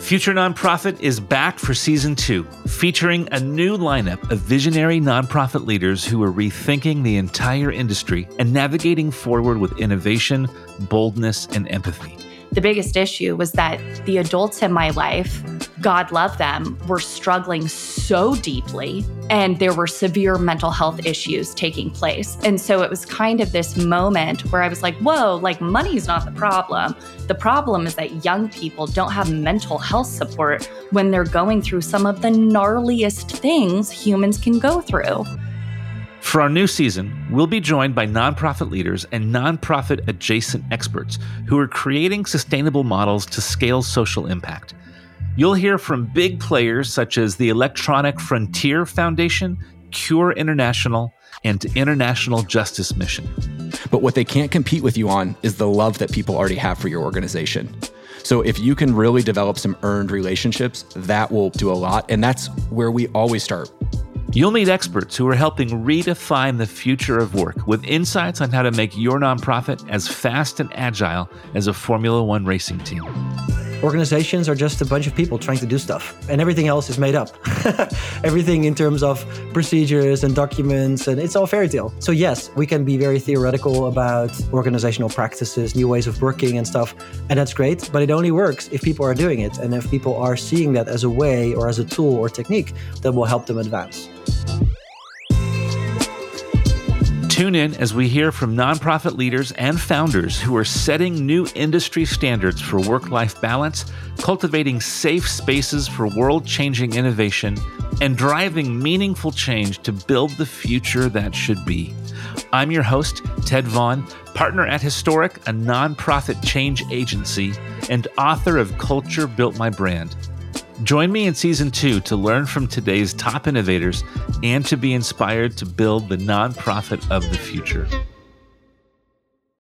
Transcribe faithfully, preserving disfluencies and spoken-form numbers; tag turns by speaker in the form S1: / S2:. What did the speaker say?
S1: Future Nonprofit is back for season two, featuring a new lineup of visionary nonprofit leaders who are rethinking the entire industry and navigating forward with innovation, boldness, and empathy.
S2: The biggest issue was that the adults in my life, God love them, were struggling so deeply, and there were severe mental health issues taking place. And so it was kind of this moment where I was like, whoa, like money's not the problem. The problem is that young people don't have mental health support when they're going through some of the gnarliest things humans can go through.
S1: For our new season, we'll be joined by nonprofit leaders and nonprofit adjacent experts who are creating sustainable models to scale social impact. You'll hear from big players such as the Electronic Frontier Foundation, Cure International, and International Justice Mission.
S3: But what they can't compete with you on is the love that people already have for your organization. So if you can really develop some earned relationships, that will do a lot. And that's where we always start.
S1: You'll meet experts who are helping redefine the future of work with insights on how to make your nonprofit as fast and agile as a Formula One racing team.
S4: Organizations are just a bunch of people trying to do stuff, and everything else is made up. Everything in terms of procedures and documents, and it's all fairy tale. So yes, we can be very theoretical about organizational practices, new ways of working and stuff, and that's great, but it only works if people are doing it, and if people are seeing that as a way or as a tool or technique that will help them advance.
S1: Tune in as we hear from nonprofit leaders and founders who are setting new industry standards for work-life balance, cultivating safe spaces for world-changing innovation, and driving meaningful change to build the future that should be. I'm your host, Ted Vaughn, partner at Historic, a nonprofit change agency, and author of Culture Built My Brand. Join me in season two to learn from today's top innovators and to be inspired to build the nonprofit of the future.